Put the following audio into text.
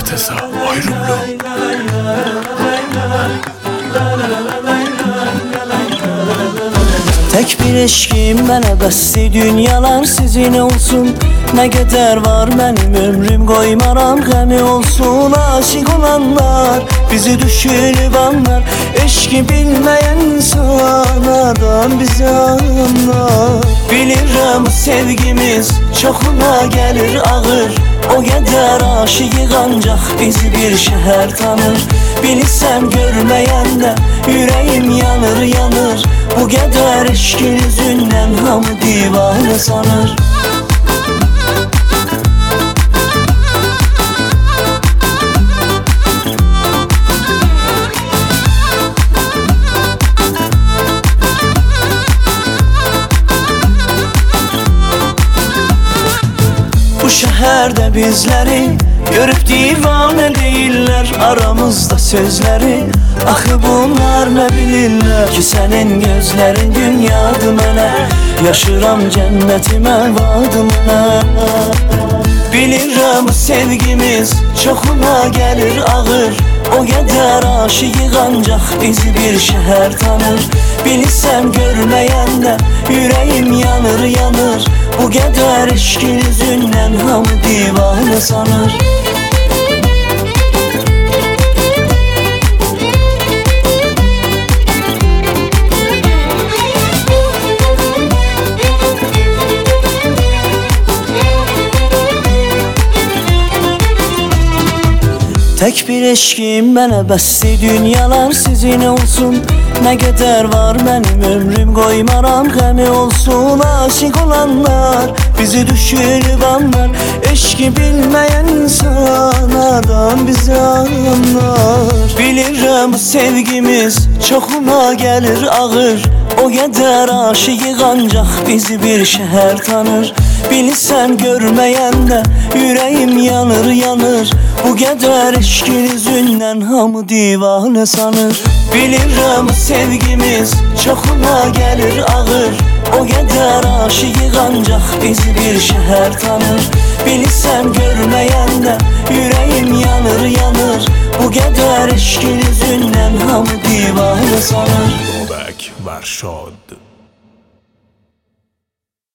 Tesa ayrımlı. Tek bir eşkim mənə bəsdir, dünyalar sizin olsun. Nə qədər var mənim ömrüm, qoymaram qəmi olsun. Aşıq olanlar, bizi düşünüb anlar, eşki bilməyən insanlardan bizi anlar. Bilirəm sevgimiz çoxuna gəlir ağır, o qədər aşığıq ancaq bizi bir şəhər tanır. Bilirsən görməyəndə ürəyim yanır, yanır. Bu qədər eşkin üzündən hamı divanə sanır. Bu şəhərdə bizləri görüb divanə deyirlər, aramızda sözləri. Axı bunlar nə bilirlər ki, sənin gözlərin dünyadır mənə, yaşıram cənnətimə vadı mənə. Bilirəm sevgimiz çoxuna gəlir ağır, o qədər aşığıq ancaq bizi bir şəhər tanır. Bilirsən görməyəndə ürəyim yanır, yanır. Bu qədər eşkin üzündən hamı divanə sanır. Tek bir eşkim mənə bəsdir, dünyalar sizin olsun. Nə qədər var mənim ömrüm, qoymaram qəmi olsun. Aşıq olanlar, bizi düşünüb anlar, eşki bilməyən insanlardan bizi anlar. Bilirəm sevgimiz çoxuna gəlir ağır, o qədər aşığıq ancaq bizi bir şəhər tanır. Bilirsən görməyəndə ürəyim yanır, yanır. Bu qədər eşkin üzündən hamı divanə sanır. Bilirəm sevgimiz çoxuna gəlir ağır, o qədər aşığıq ancaq bizi bir şəhər tanır. Bilirsən görməyəndə ürəyim yanır, yanır. Bu qədər eşkin üzündən hamı divanə sanır. Bobek Varşad.